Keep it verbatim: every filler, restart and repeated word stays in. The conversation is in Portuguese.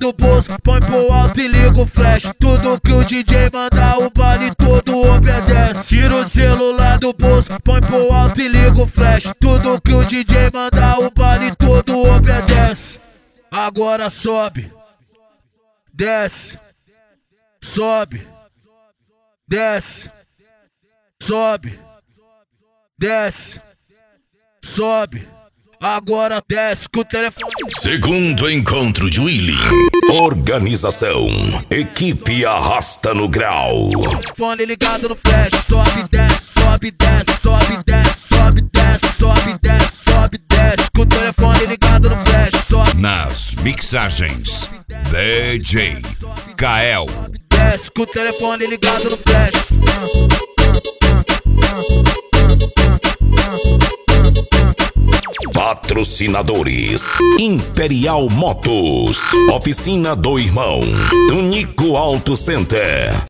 do bolso, põe pro alto e liga o flash. Tudo que o D J mandar, o baile todo obedece. Tira o celular do bolso, põe pro alto e liga o flash. Tudo que o D J mandar, o baile todo obedece. Agora sobe, desce, sobe, desce, sobe, desce, sobe. Agora desce com o telefone. Segundo encontro de Willy. Organização: equipe Arrasta no Grau. Telefone ligado no flash. Sobe, desce, sobe, desce, sobe, desce, sobe, desce, sobe, desce, sobe, desce. Com o telefone ligado no flash. Sobe. Nas mixagens, D J Kael. Desce com o telefone ligado no flash. Patrocinadores: Imperial Motos, Oficina do Irmão, Tunico Auto Center.